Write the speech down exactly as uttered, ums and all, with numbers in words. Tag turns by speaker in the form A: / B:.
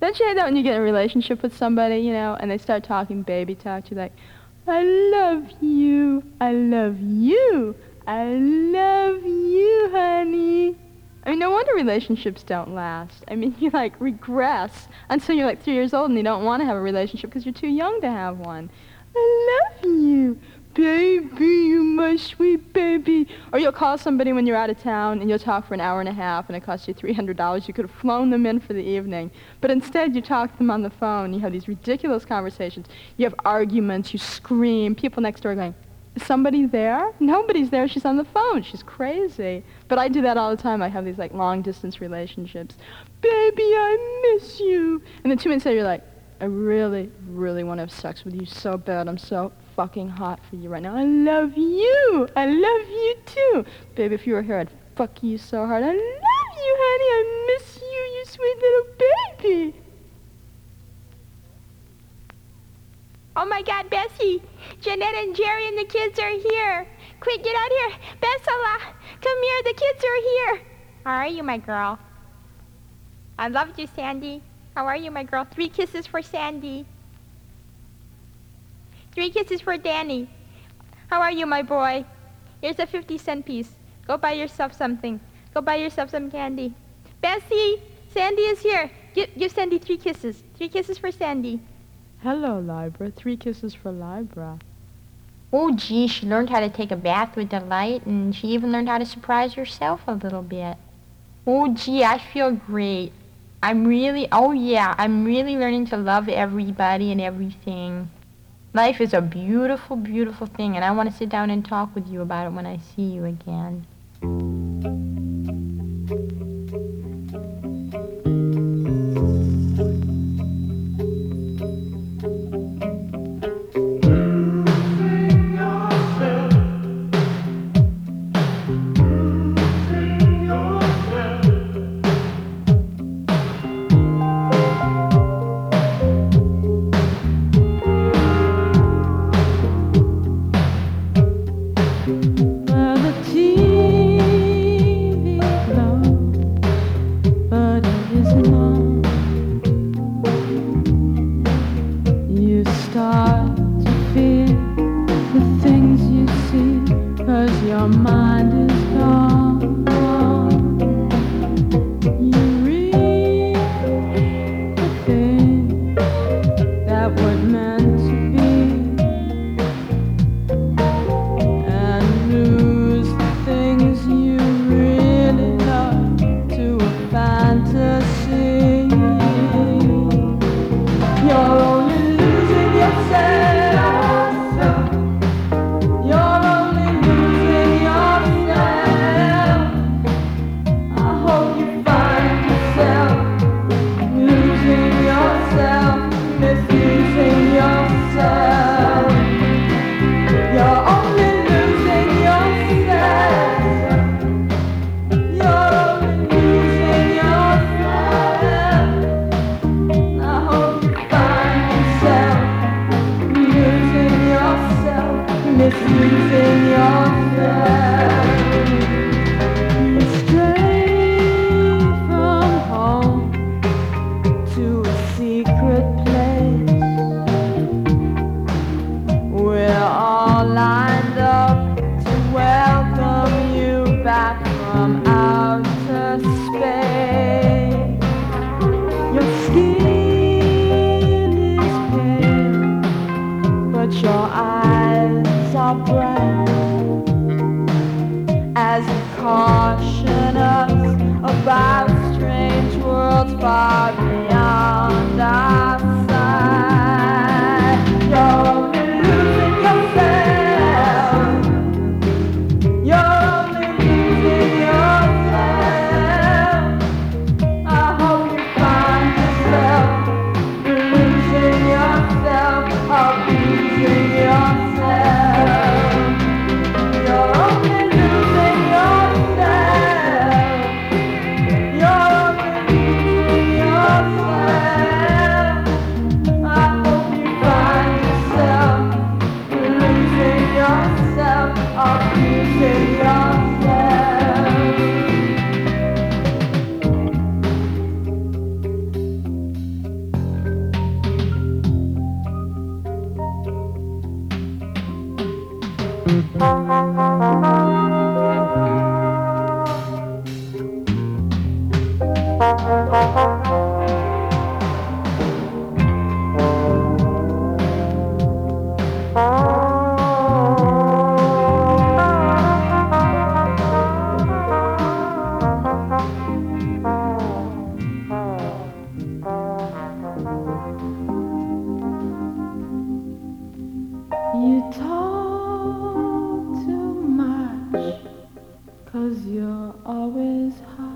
A: Don't you hate that when you get in a relationship with somebody, you know, and they start talking baby talk to you, like, I love you, I love you, I love you, honey. I mean, no wonder relationships don't last. I mean, you, like, regress until you're, like, three years old and you don't want to have a relationship because you're too young to have one. I love you, baby, you my sweet baby. Or you'll call somebody when you're out of town and you'll talk for an hour and a half and it costs you three hundred dollars. You could have flown them in for the evening. But instead, you talk to them on the phone. You have these ridiculous conversations. You have arguments. You scream. People next door are going, is somebody there? Nobody's there. She's on the phone. She's crazy. But I do that all the time. I have these, like, long-distance relationships. Baby, I miss you. And then two minutes later, you're like, I really, really want to have sex with you so bad. I'm so fucking hot for you right now. I love you. I love you, too. Baby, if you were here, I'd fuck you so hard. I love you, honey. I miss you, you sweet little baby.
B: Oh my God, Bessie, Jeanette and Jerry and the kids are here. Quick, get out here. Bessala, come here, the kids are here. How are you, my girl? I loved you, Sandy. How are you, my girl? Three kisses for Sandy. Three kisses for Danny. How are you, my boy? Here's a fifty cent piece. Go buy yourself something. Go buy yourself some candy. Bessie, Sandy is here. Give, give Sandy three kisses. Three kisses for Sandy.
A: Hello, Libra. Three kisses for Libra.
B: Oh, gee, she learned how to take a bath with delight, and she even learned how to surprise herself a little bit. Oh, gee, I feel great. I'm really, oh yeah, I'm really learning to love everybody and everything. Life is a beautiful, beautiful thing, and I want to sit down and talk with you about it when I see you again.
A: much, 'cause you're always high.